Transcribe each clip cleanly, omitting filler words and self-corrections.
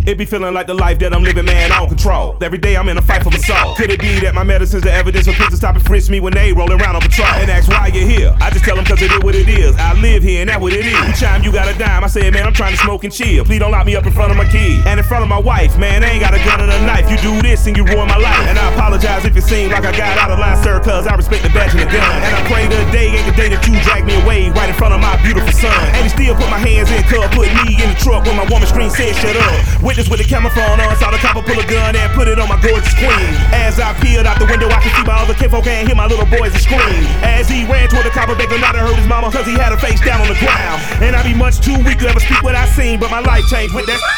It be feeling like the life that I'm living, man, I don't control. Every day I'm in a fight for my soul. Could it be that my medicine's the evidence for kids to stop and frisk me when they rollin' around on patrol? And ask why you're here. I just tell them cause it is what it is. I live here and that's what it is. Each time you got a dime, I say, man, I'm trying to smoke and chill. Please don't lock me up in front of my kid and in front of my wife. Man, I ain't got a gun and a knife. You do this and you ruin my life. And I apologize if it seemed like I got out of line, sir, cause I respect the badge and the gun. And I pray today ain't the day that you drag me away right in front of my beautiful son. And he still put my hands in, cuz put me in the truck when my woman screen said shut up. Witness with the camouflage on, saw the copper pull a gun and put it on my gorgeous queen. As I peered out the window, I could see my other kinfolk and hear my little boys scream. As he ran toward the copper baker, not to hurt his mama, cause he had her face down on the ground. And I be much too weak to ever speak what I seen, but my life changed with that.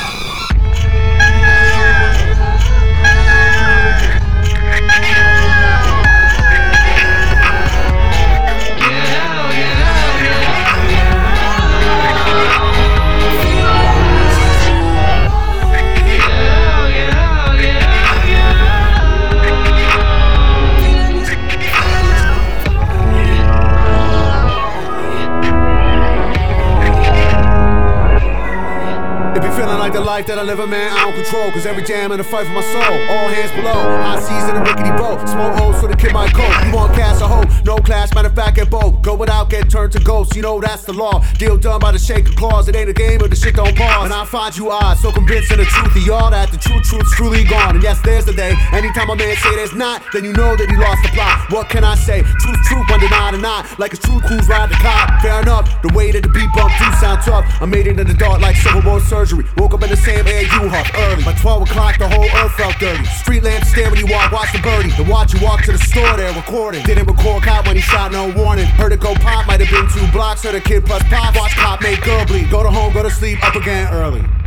Like the life that I live in, man, I don't control. Cause every day I'm in a fight for my soul. All hands below, I seas in a rickety boat. Smoke holes for the kid might coat. You want cast a hoe, no clash, matter of fact get both. Go without, get turned to ghosts, you know that's the law. Deal done by the shake of claws, it ain't a game or the shit don't pause. And I find you odd, so convinced of the truth of y'all that the truth's truly gone. And yes, there's the day, anytime a man say there's not, then you know that he lost the plot. What can I say? Truth, one deny or not. Like it's true, who's ride the clock. Fair enough, the way that the beat bump do sound tough. I made it in the dark like Civil War surgery. Woke up in the same air you huff early. By 12 o'clock the whole earth felt dirty. Street lamps stare when you walk, watch the birdie. Then watch you walk to the store there recording. Didn't record cop when he shot, no warning. Heard it go pop, might have been 2 blocks. Heard a kid plus pop. Watch cop make girl bleed. Go to home, go to sleep, up again early.